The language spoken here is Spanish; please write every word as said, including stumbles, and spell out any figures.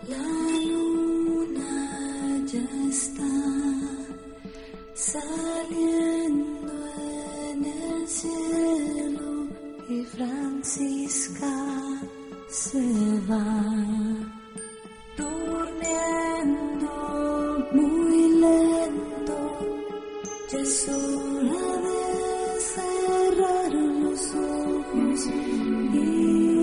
La luna ya está saliendo en el cielo y Francisca se va durmiendo muy lento. Ya es hora de cerrar los ojos y